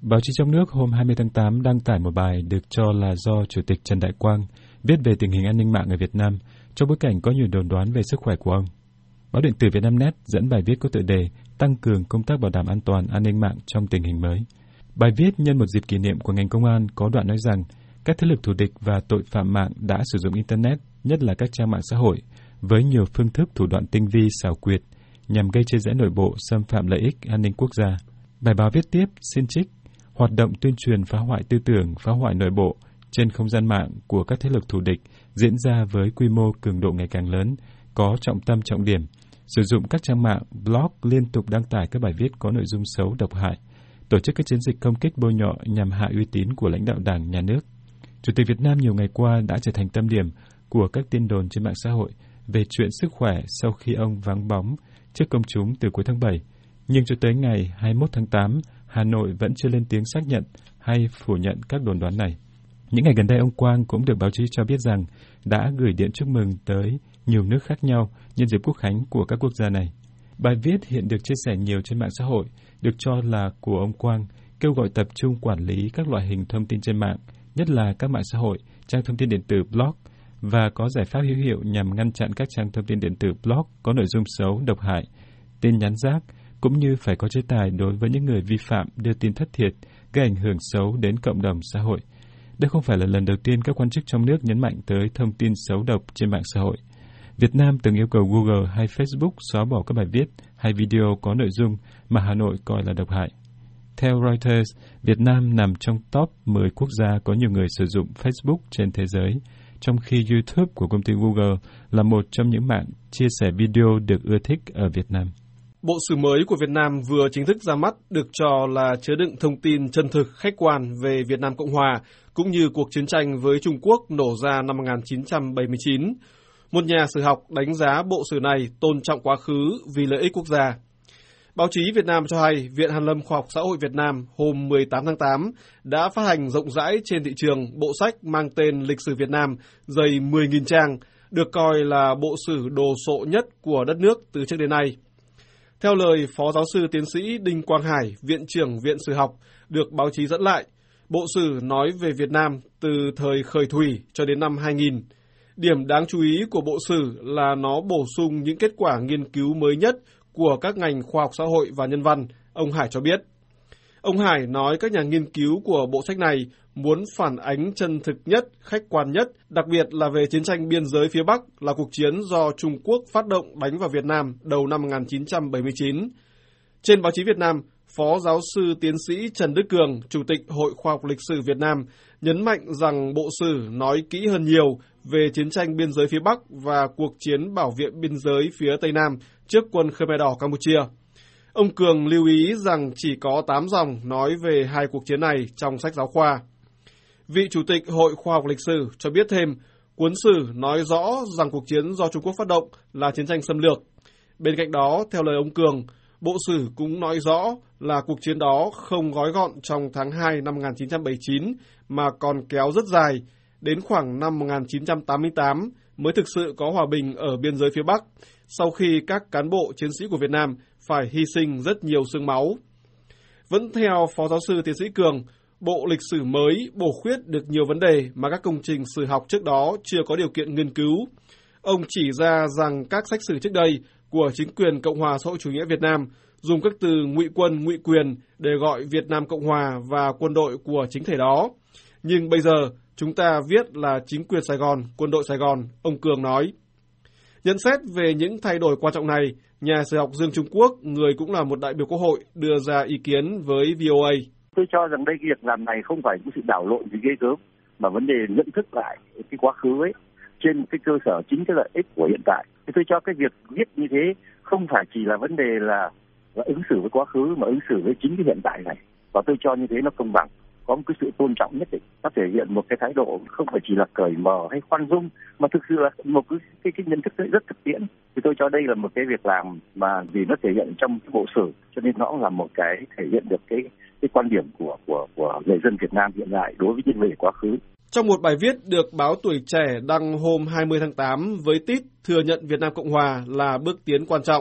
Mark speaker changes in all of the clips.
Speaker 1: Báo chí trong nước hôm 20 tháng 8 đăng tải một bài được cho là do Chủ tịch Trần Đại Quang viết về tình hình an ninh mạng ở Việt Nam trong bối cảnh có nhiều đồn đoán về sức khỏe của ông. Báo điện tử Vietnamnet dẫn bài viết có tựa đề Tăng cường công tác bảo đảm an toàn an ninh mạng trong tình hình mới. Bài viết nhân một dịp kỷ niệm của ngành công an có đoạn nói rằng các thế lực thù địch và tội phạm mạng đã sử dụng Internet, nhất là các trang mạng xã hội, với nhiều phương thức thủ đoạn tinh vi xảo quyệt nhằm gây chia rẽ nội bộ, xâm phạm lợi ích an ninh quốc gia. Bài báo viết tiếp xin trích hoạt động tuyên truyền phá hoại tư tưởng, phá hoại nội bộ trên không gian mạng của các thế lực thù địch diễn ra với quy mô cường độ ngày càng lớn, có trọng tâm trọng điểm, sử dụng các trang mạng, blog liên tục đăng tải các bài viết có nội dung xấu độc hại, tổ chức các chiến dịch công kích bôi nhọ nhằm hạ uy tín của lãnh đạo Đảng, Nhà nước. Chủ tịch Việt Nam nhiều ngày qua đã trở thành tâm điểm của các tin đồn trên mạng xã hội về chuyện sức khỏe sau khi ông vắng bóng trước công chúng từ cuối tháng 7. Nhưng cho tới ngày 21 tháng 8, Hà Nội vẫn chưa lên tiếng xác nhận hay phủ nhận các đồn đoán này. Những ngày gần đây, ông Quang cũng được báo chí cho biết rằng đã gửi điện chúc mừng tới nhiều nước khác nhau nhân dịp quốc khánh của các quốc gia này. Bài viết hiện được chia sẻ nhiều trên mạng xã hội, được cho là của ông Quang, kêu gọi tập trung quản lý các loại hình thông tin trên mạng, nhất là các mạng xã hội, trang thông tin điện tử, blog, và có giải pháp hữu hiệu nhằm ngăn chặn các trang thông tin điện tử, blog có nội dung xấu, độc hại, tin nhắn rác, cũng như phải có chế tài đối với những người vi phạm đưa tin thất thiệt, gây ảnh hưởng xấu đến cộng đồng xã hội. Đây không phải là lần đầu tiên các quan chức trong nước nhấn mạnh tới thông tin xấu độc trên mạng xã hội. Việt Nam từng yêu cầu Google hay Facebook xóa bỏ các bài viết hay video có nội dung mà Hà Nội coi là độc hại. Theo Reuters, Việt Nam nằm trong top 10 quốc gia có nhiều người sử dụng Facebook trên thế giới, trong khi YouTube của công ty Google là một trong những mạng chia sẻ video được ưa thích ở Việt Nam.
Speaker 2: Bộ sử mới của Việt Nam vừa chính thức ra mắt được cho là chứa đựng thông tin chân thực, khách quan về Việt Nam Cộng Hòa, cũng như cuộc chiến tranh với Trung Quốc nổ ra năm 1979. Một nhà sử học đánh giá bộ sử này tôn trọng quá khứ vì lợi ích quốc gia. Báo chí Việt Nam cho hay Viện Hàn lâm Khoa học Xã hội Việt Nam hôm 18 tháng 8 đã phát hành rộng rãi trên thị trường bộ sách mang tên Lịch sử Việt Nam dày 10.000 trang, được coi là bộ sử đồ sộ nhất của đất nước từ trước đến nay. Theo lời Phó Giáo sư Tiến sĩ Đinh Quang Hải, Viện trưởng Viện Sử học, được báo chí dẫn lại, bộ sử nói về Việt Nam từ thời khởi thủy cho đến năm 2000. Điểm đáng chú ý của bộ sử là nó bổ sung những kết quả nghiên cứu mới nhất của các ngành khoa học xã hội và nhân văn, ông Hải cho biết. Ông Hải nói các nhà nghiên cứu của bộ sách này muốn phản ánh chân thực nhất, khách quan nhất, đặc biệt là về chiến tranh biên giới phía Bắc là cuộc chiến do Trung Quốc phát động đánh vào Việt Nam đầu năm 1979. Trên báo chí Việt Nam, Phó Giáo sư Tiến sĩ Trần Đức Cường, Chủ tịch Hội Khoa học Lịch sử Việt Nam, nhấn mạnh rằng bộ sử nói kỹ hơn nhiều về chiến tranh biên giới phía Bắc và cuộc chiến bảo vệ biên giới phía Tây Nam trước quân Khmer Đỏ Campuchia. Ông Cường lưu ý rằng chỉ có 8 dòng nói về hai cuộc chiến này trong sách giáo khoa. Vị Chủ tịch Hội Khoa học Lịch sử cho biết thêm, cuốn sử nói rõ rằng cuộc chiến do Trung Quốc phát động là chiến tranh xâm lược. Bên cạnh đó, theo lời ông Cường, bộ sử cũng nói rõ là cuộc chiến đó không gói gọn trong tháng 2 năm 1979 mà còn kéo rất dài, đến khoảng năm 1988 mới thực sự có hòa bình ở biên giới phía Bắc, sau khi các cán bộ chiến sĩ của Việt Nam phải hy sinh rất nhiều xương máu. Vẫn theo Phó Giáo sư Tiến sĩ Cường, bộ lịch sử mới bổ khuyết được nhiều vấn đề mà các công trình sử học trước đó chưa có điều kiện nghiên cứu. Ông chỉ ra rằng các sách sử trước đây của chính quyền Cộng hòa xã hội chủ nghĩa Việt Nam dùng các từ ngụy quân, ngụy quyền để gọi Việt Nam Cộng hòa và quân đội của chính thể đó. Nhưng bây giờ chúng ta viết là chính quyền Sài Gòn, quân đội Sài Gòn, ông Cường nói. Nhận xét về những thay đổi quan trọng này, nhà sử học Dương Trung Quốc, người cũng là một đại biểu Quốc hội, đưa ra ý kiến với VOA.
Speaker 3: Tôi cho rằng đây cái việc làm này không phải một sự đảo lộn gì ghê gớm, mà vấn đề nhận thức lại cái quá khứ ấy trên cái cơ sở chính cái lợi ích của hiện tại. Thì tôi cho cái việc viết như thế không phải chỉ là vấn đề là ứng xử với quá khứ mà ứng xử với chính cái hiện tại này. Và tôi cho như thế nó công bằng, có một cái sự tôn trọng nhất định, nó thể hiện một cái thái độ không phải chỉ là cởi mở hay khoan dung, mà thực sự là một cái nhận thức rất thực tiễn. Thì tôi cho đây là một cái việc làm mà vì nó thể hiện trong cái bộ sử, cho nên nó là một cái thể hiện được cái quan điểm của người dân Việt Nam hiện tại đối với những về quá khứ.
Speaker 2: Trong một bài viết được báo Tuổi Trẻ đăng hôm 20 tháng 8 với tít thừa nhận Việt Nam Cộng Hòa là bước tiến quan trọng,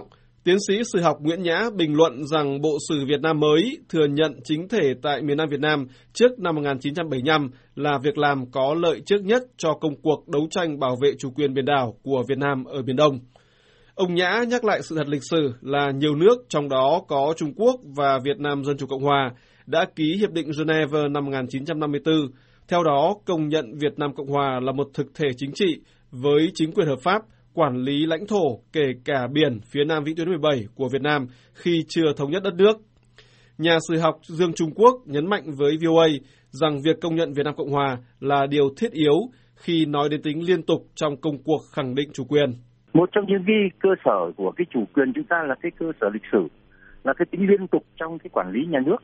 Speaker 2: Tiến sĩ sử học Nguyễn Nhã bình luận rằng Bộ Sử Việt Nam mới thừa nhận chính thể tại miền Nam Việt Nam trước năm 1975 là việc làm có lợi trước nhất cho công cuộc đấu tranh bảo vệ chủ quyền biển đảo của Việt Nam ở Biển Đông. Ông Nhã nhắc lại sự thật lịch sử là nhiều nước, trong đó có Trung Quốc và Việt Nam Dân Chủ Cộng Hòa, đã ký Hiệp định Geneva năm 1954, theo đó công nhận Việt Nam Cộng Hòa là một thực thể chính trị với chính quyền hợp pháp, quản lý lãnh thổ kể cả biển phía Nam vĩ tuyến 17 của Việt Nam khi chưa thống nhất đất nước. Nhà sử học Dương Trung Quốc nhấn mạnh với VOA rằng việc công nhận Việt Nam Cộng Hòa là điều thiết yếu khi nói đến tính liên tục trong công cuộc khẳng định chủ quyền.
Speaker 3: Một trong những cái cơ sở của cái chủ quyền chúng ta là cái cơ sở lịch sử, là cái tính liên tục trong cái quản lý nhà nước.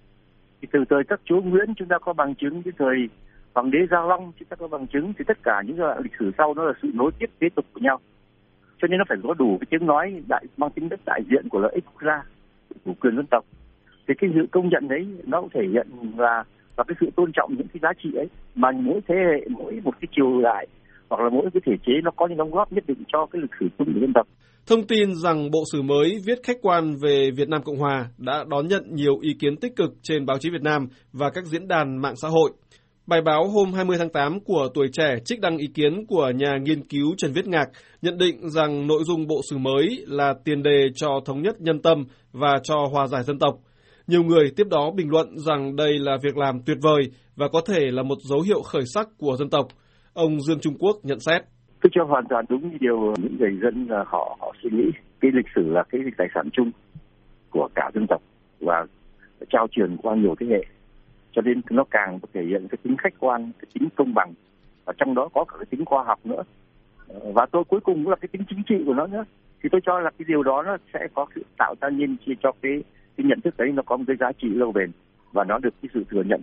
Speaker 3: Thì từ thời các chúa Nguyễn chúng ta có bằng chứng, cái thời Hoàng đế Gia Long chúng ta có bằng chứng, thì tất cả những giai đoạn lịch sử sau nó là sự nối tiếp kế tục của nhau. Cho nên nó phải có đủ cái tiếng nói mang tính chất đại diện của lợi ích quốc gia, chủ quyền dân tộc. Thì cái sự công nhận đấy nó cũng thể hiện là cái sự tôn trọng những cái giá trị ấy, mà mỗi thế hệ, mỗi một cái triều đại hoặc là mỗi cái thể chế nó có những đóng góp nhất định cho cái lịch sử chung của dân tộc.
Speaker 2: Thông tin rằng Bộ Sử mới viết khách quan về Việt Nam Cộng Hòa đã đón nhận nhiều ý kiến tích cực trên báo chí Việt Nam và các diễn đàn mạng xã hội. Bài báo hôm 20 tháng 8 của Tuổi Trẻ trích đăng ý kiến của nhà nghiên cứu Trần Viết Ngạc nhận định rằng nội dung Bộ Sử mới là tiền đề cho thống nhất nhân tâm và cho hòa giải dân tộc. Nhiều người tiếp đó bình luận rằng đây là việc làm tuyệt vời và có thể là một dấu hiệu khởi sắc của dân tộc. Ông Dương Trung Quốc nhận xét.
Speaker 3: Tôi cho hoàn toàn đúng như điều những người dân họ suy nghĩ. Cái lịch sử là cái tài sản chung của cả dân tộc và trao truyền qua nhiều thế hệ. Cho nên nó càng thể hiện cái tính khách quan, cái tính công bằng, và trong đó có cả cái tính khoa học nữa. Và cuối cùng cũng là cái tính chính trị của nó nữa. Thì tôi cho là cái điều đó nó sẽ có sự tạo ra nên cho cái nhận thức đấy nó có một cái giá trị lâu bền, và nó được cái sự thừa nhận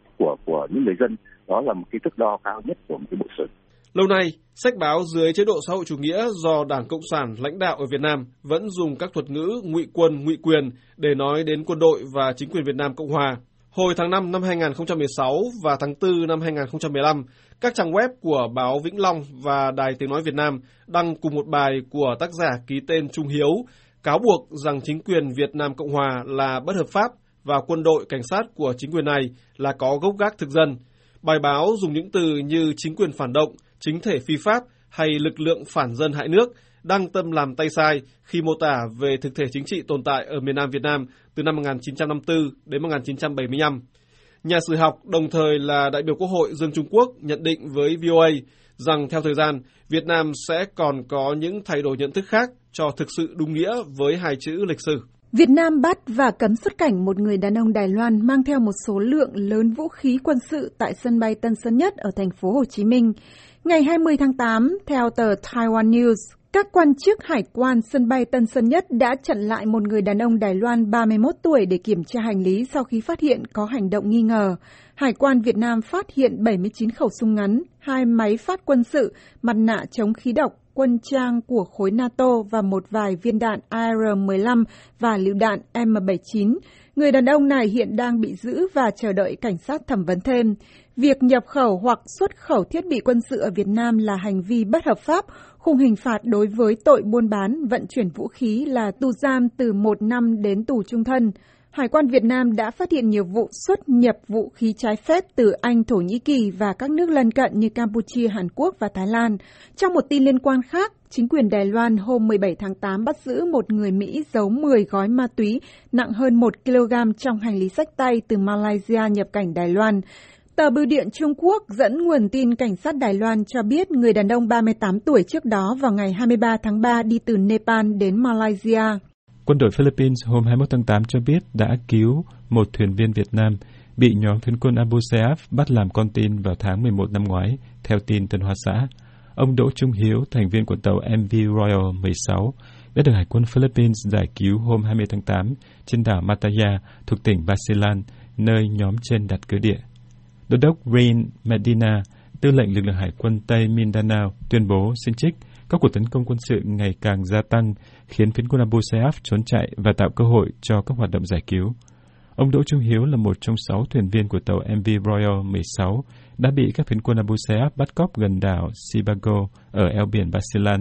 Speaker 3: của những người dân. Đó là một cái thước đo cao nhất của một cái bộ sử.
Speaker 2: Lâu nay, sách báo dưới chế độ xã hội chủ nghĩa do Đảng Cộng sản lãnh đạo ở Việt Nam vẫn dùng các thuật ngữ ngụy quân, ngụy quyền để nói đến quân đội và chính quyền Việt Nam Cộng Hòa. Hồi tháng 5 năm 2016 và tháng 4 năm 2015, các trang web của báo Vĩnh Long và Đài Tiếng Nói Việt Nam đăng cùng một bài của tác giả ký tên Trung Hiếu, cáo buộc rằng chính quyền Việt Nam Cộng Hòa là bất hợp pháp và quân đội cảnh sát của chính quyền này là có gốc gác thực dân. Bài báo dùng những từ như chính quyền phản động, chính thể phi pháp hay lực lượng phản dân hại nước, đăng tâm làm tay sai khi mô tả về thực thể chính trị tồn tại ở miền Nam Việt Nam từ năm 1954 đến 1975. Nhà sử học đồng thời là đại biểu Quốc hội Dương Trung Quốc nhận định với VOA rằng theo thời gian, Việt Nam sẽ còn có những thay đổi nhận thức khác cho thực sự đúng nghĩa với hai chữ lịch sử.
Speaker 4: Việt Nam bắt và cấm xuất cảnh một người đàn ông Đài Loan mang theo một số lượng lớn vũ khí quân sự tại sân bay Tân Sơn Nhất ở thành phố Hồ Chí Minh. Ngày 20 tháng 8, theo tờ Taiwan News, các quan chức hải quan sân bay Tân Sơn Nhất đã chặn lại một người đàn ông Đài Loan 31 tuổi để kiểm tra hành lý sau khi phát hiện có hành động nghi ngờ. Hải quan Việt Nam phát hiện 79 khẩu súng ngắn, 2 máy phát quân sự, mặt nạ chống khí độc, quân trang của khối NATO và một vài viên đạn AR-15 và lựu đạn M79. Người đàn ông này hiện đang bị giữ và chờ đợi cảnh sát thẩm vấn thêm. Việc nhập khẩu hoặc xuất khẩu thiết bị quân sự ở Việt Nam là hành vi bất hợp pháp. Khung hình phạt đối với tội buôn bán, vận chuyển vũ khí là tù giam từ 1 năm đến tù chung thân. Hải quan Việt Nam đã phát hiện nhiều vụ xuất nhập vũ khí trái phép từ Anh, Thổ Nhĩ Kỳ và các nước lân cận như Campuchia, Hàn Quốc và Thái Lan. Trong một tin liên quan khác, chính quyền Đài Loan hôm 17 tháng 8 bắt giữ một người Mỹ giấu 10 gói ma túy nặng hơn 1 kg trong hành lý xách tay từ Malaysia nhập cảnh Đài Loan. Tờ Bưu điện Trung Quốc dẫn nguồn tin cảnh sát Đài Loan cho biết người đàn ông 38 tuổi trước đó vào ngày 23 tháng 3 đi từ Nepal đến Malaysia.
Speaker 1: Quân đội Philippines hôm 21 tháng 8 cho biết đã cứu một thuyền viên Việt Nam bị nhóm phiến quân Abu Sayyaf bắt làm con tin vào tháng 11 năm ngoái, theo tin Tân Hoa Xã. Ông Đỗ Trung Hiếu, thành viên của tàu MV Royal 16, đã được Hải quân Philippines giải cứu hôm 20 tháng 8 trên đảo Mataya thuộc tỉnh Basilan, nơi nhóm trên đặt cứ địa. Đô đốc Rain Medina, tư lệnh lực lượng Hải quân Tây Mindanao, tuyên bố xin trích các cuộc tấn công quân sự ngày càng gia tăng khiến phiến quân Abu Sayyaf trốn chạy và tạo cơ hội cho các hoạt động giải cứu. Ông Đỗ Trung Hiếu là một trong 6 thuyền viên của tàu MV Royal 16 đã bị các phiến quân Abu Sayyaf bắt cóc gần đảo Sebago ở eo biển Basilan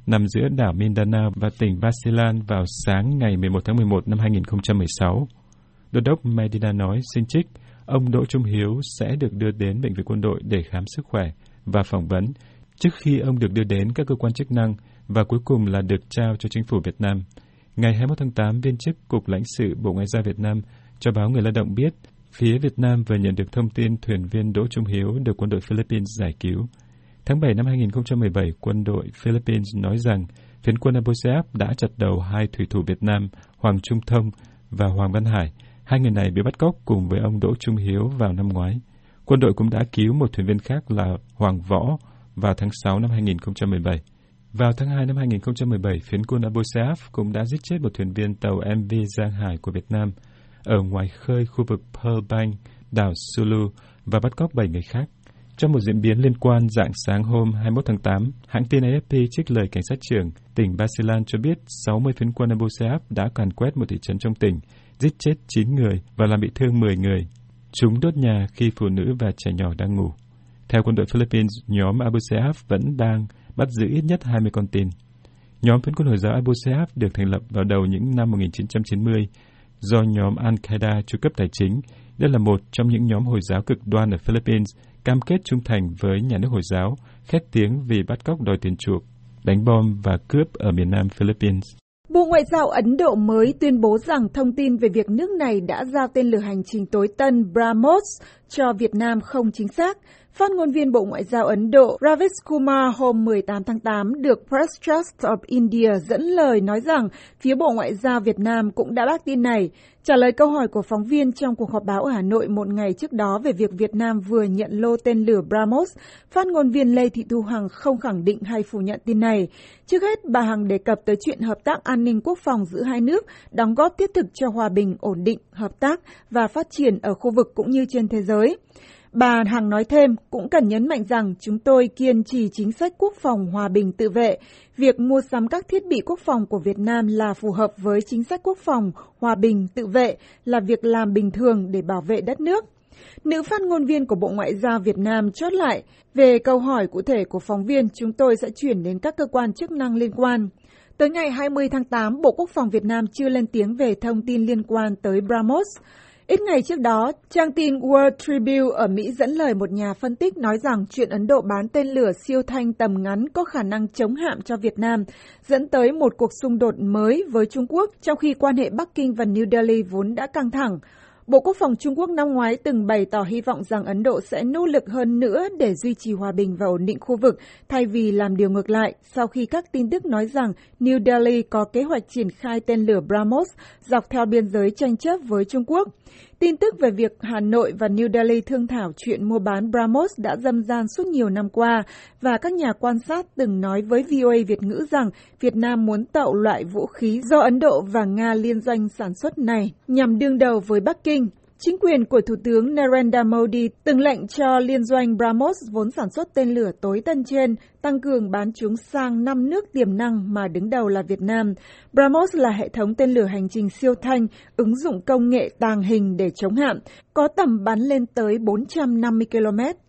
Speaker 1: nằm giữa đảo Mindanao và tỉnh Basilan vào sáng ngày 11 tháng 11 năm 2016. Đô đốc Medina nói, xin trích, ông Đỗ Trung Hiếu sẽ được đưa đến bệnh viện quân đội để khám sức khỏe và phỏng vấn, trước khi ông được đưa đến các cơ quan chức năng và cuối cùng là được trao cho chính phủ Việt Nam. Ngày 21 tháng 8, viên chức Cục Lãnh sự Bộ Ngoại giao Việt Nam cho báo Người Lao động biết, phía Việt Nam vừa nhận được thông tin thuyền viên Đỗ Trung Hiếu được quân đội Philippines giải cứu. Tháng 7 năm 2017, quân đội Philippines nói rằng phiến quân Abu Sayyaf đã chặt đầu hai thủy thủ Việt Nam Hoàng Trung Thông và Hoàng Văn Hải. Hai người này bị bắt cóc cùng với ông Đỗ Trung Hiếu vào năm ngoái. Quân đội cũng đã cứu một thuyền viên khác là Hoàng Võ vào tháng 6 năm 2017. Vào tháng 2 năm 2017, phiến quân Abu Sayyaf cũng đã giết chết một thuyền viên tàu MV Giang Hải của Việt Nam ở ngoài khơi khu vực Pearl Bank, đảo Sulu và bắt cóc 7 người khác. Trong một diễn biến liên quan, rạng sáng hôm 21 tháng 8, hãng tin AFP trích lời cảnh sát trưởng tỉnh Basilan cho biết 60 phiến quân Abu Sayyaf đã càn quét một thị trấn trong tỉnh, giết chết 9 người và làm bị thương 10 người. Chúng đốt nhà khi phụ nữ và trẻ nhỏ đang ngủ. Theo quân đội Philippines, nhóm Abu Sayyaf vẫn đang bắt giữ ít nhất 20 con tin. Nhóm phiến quân Hồi giáo Abu Sayyaf được thành lập vào đầu những năm 1990 do nhóm Al-Qaeda chu cấp tài chính. Đây là một trong những nhóm Hồi giáo cực đoan ở Philippines cam kết trung thành với nhà nước Hồi giáo, khét tiếng vì bắt cóc đòi tiền chuộc, đánh bom và cướp ở miền nam Philippines.
Speaker 4: Bộ Ngoại giao Ấn Độ mới tuyên bố rằng thông tin về việc nước này đã giao tên lửa hành trình tối tân BrahMos cho Việt Nam không chính xác. Phát ngôn viên Bộ Ngoại giao Ấn Độ Ravish Kumar hôm 18 tháng 8 được Press Trust of India dẫn lời nói rằng phía Bộ Ngoại giao Việt Nam cũng đã bác tin này. Trả lời câu hỏi của phóng viên trong cuộc họp báo ở Hà Nội một ngày trước đó về việc Việt Nam vừa nhận lô tên lửa BrahMos, phát ngôn viên Lê Thị Thu Hằng không khẳng định hay phủ nhận tin này. Trước hết, bà Hằng đề cập tới chuyện hợp tác an ninh quốc phòng giữa hai nước, đóng góp thiết thực cho hòa bình, ổn định, hợp tác và phát triển ở khu vực cũng như trên thế giới. Bà Hằng nói thêm, cũng cần nhấn mạnh rằng chúng tôi kiên trì chính sách quốc phòng hòa bình tự vệ. Việc mua sắm các thiết bị quốc phòng của Việt Nam là phù hợp với chính sách quốc phòng hòa bình tự vệ, là việc làm bình thường để bảo vệ đất nước. Nữ phát ngôn viên của Bộ Ngoại giao Việt Nam chốt lại, về câu hỏi cụ thể của phóng viên, chúng tôi sẽ chuyển đến các cơ quan chức năng liên quan. Tới ngày 20 tháng 8, Bộ Quốc phòng Việt Nam chưa lên tiếng về thông tin liên quan tới BrahMos. Ít ngày trước đó, trang tin World Tribune ở Mỹ dẫn lời một nhà phân tích nói rằng chuyện Ấn Độ bán tên lửa siêu thanh tầm ngắn có khả năng chống hạm cho Việt Nam, dẫn tới một cuộc xung đột mới với Trung Quốc, trong khi quan hệ Bắc Kinh và New Delhi vốn đã căng thẳng. Bộ Quốc phòng Trung Quốc năm ngoái từng bày tỏ hy vọng rằng Ấn Độ sẽ nỗ lực hơn nữa để duy trì hòa bình và ổn định khu vực, thay vì làm điều ngược lại, sau khi các tin tức nói rằng New Delhi có kế hoạch triển khai tên lửa BrahMos dọc theo biên giới tranh chấp với Trung Quốc. Tin tức về việc Hà Nội và New Delhi thương thảo chuyện mua bán BrahMos đã râm ran suốt nhiều năm qua, và các nhà quan sát từng nói với VOA Việt ngữ rằng Việt Nam muốn tậu loại vũ khí do Ấn Độ và Nga liên doanh sản xuất này nhằm đương đầu với Bắc Kinh. Chính quyền của Thủ tướng Narendra Modi từng lệnh cho liên doanh BrahMos vốn sản xuất tên lửa tối tân trên tăng cường bán chúng sang 5 nước tiềm năng mà đứng đầu là Việt Nam. BrahMos là hệ thống tên lửa hành trình siêu thanh, ứng dụng công nghệ tàng hình để chống hạm, có tầm bắn lên tới 450 km.